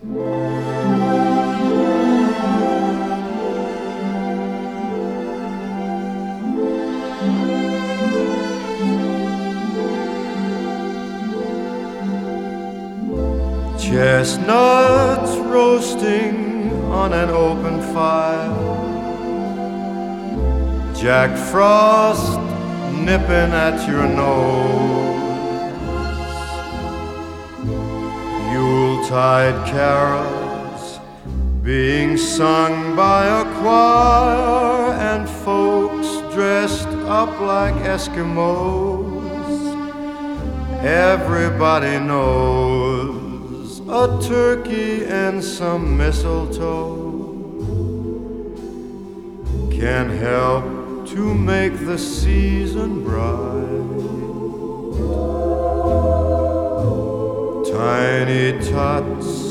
Chestnuts roasting on an open fire, Jack Frost nipping at your nose, Yuletide carols being sung by a choir, and folks dressed up like Eskimos. Everybody knows a turkey and some mistletoe can help to make the season bright. Tiny tots